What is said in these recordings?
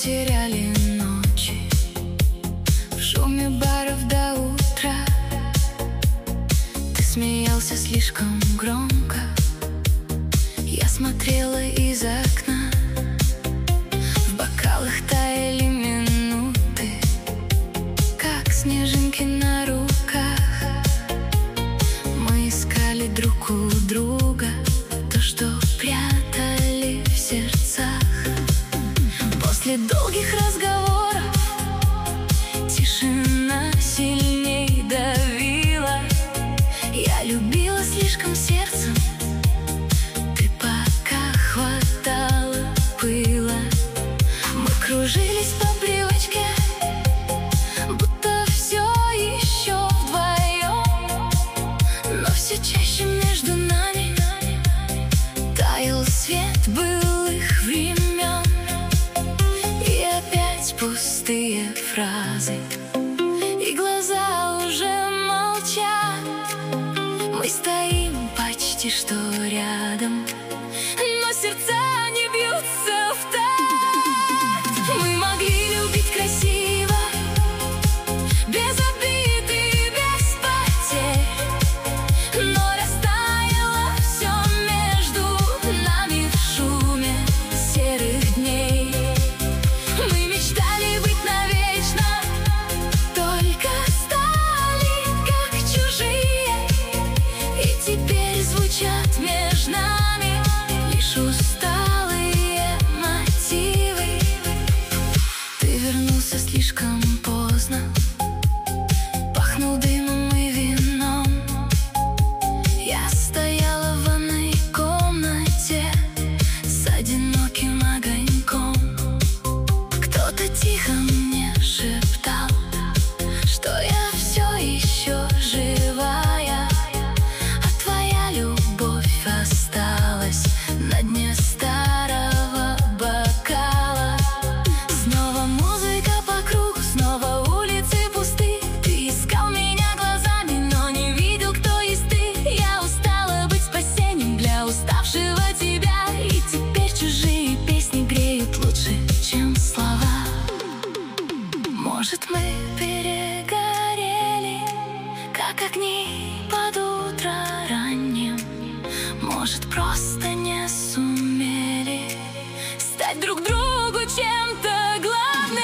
потеряли ночи в шуме баров до утра. Ты смеялся слишком громко, я смотрела из окна. В бокалах таяли минуты, как снежинки на руках. Мы искали друг у друга то, что прятали в сердцах. После долгих разговоров тишина сильней давила. Я любила слишком сердцем, ты пока хватала пыла. Мы кружились по привычке, будто все еще вдвоем. Но все чаще между нами таял свет былых времен. И опять пустые фразы, и глаза уже молчат. Мы стоим почти что рядом, но сердца не бьются в такт. Мы могли любить красиво, без обид и без потерь, но растаяло все между нами в шуме серых дней. Мы мечтали быть навечно, только стали как чужие. И теперь звучат между нами лишь усталые мотивы. Ты вернулся слишком поздно, пахнул дымом и вином. Я стояла в ванной комнате с одиноким огоньком. Кто-то тихо мне шептал, что я все еще живая, а твоя любовь осталась на дне старого бокала. Снова музыка по кругу, снова улицы пусты. Ты искал меня глазами, но не видел, кто есть ты. Я устала быть спасением для уставшего тебя, и теперь чужие песни греют лучше, чем слова. Может, мы перегорели, как огни под утро ранним. Может, просто не сумели стать друг другу чем-то главным.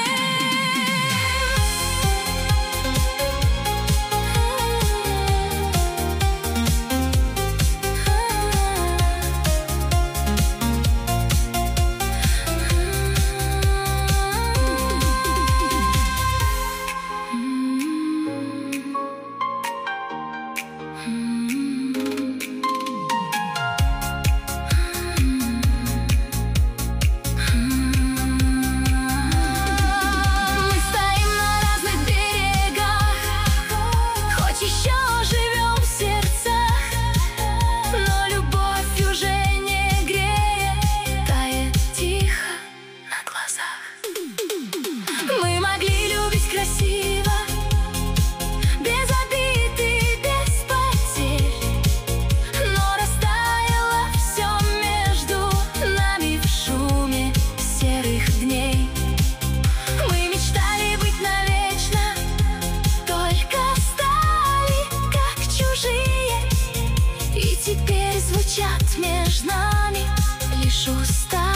Красиво, без обид и без потерь, но растаяло все между нами в шуме серых дней. Мы мечтали быть навечно, только стали как чужие. И теперь звучат между нами лишь уста.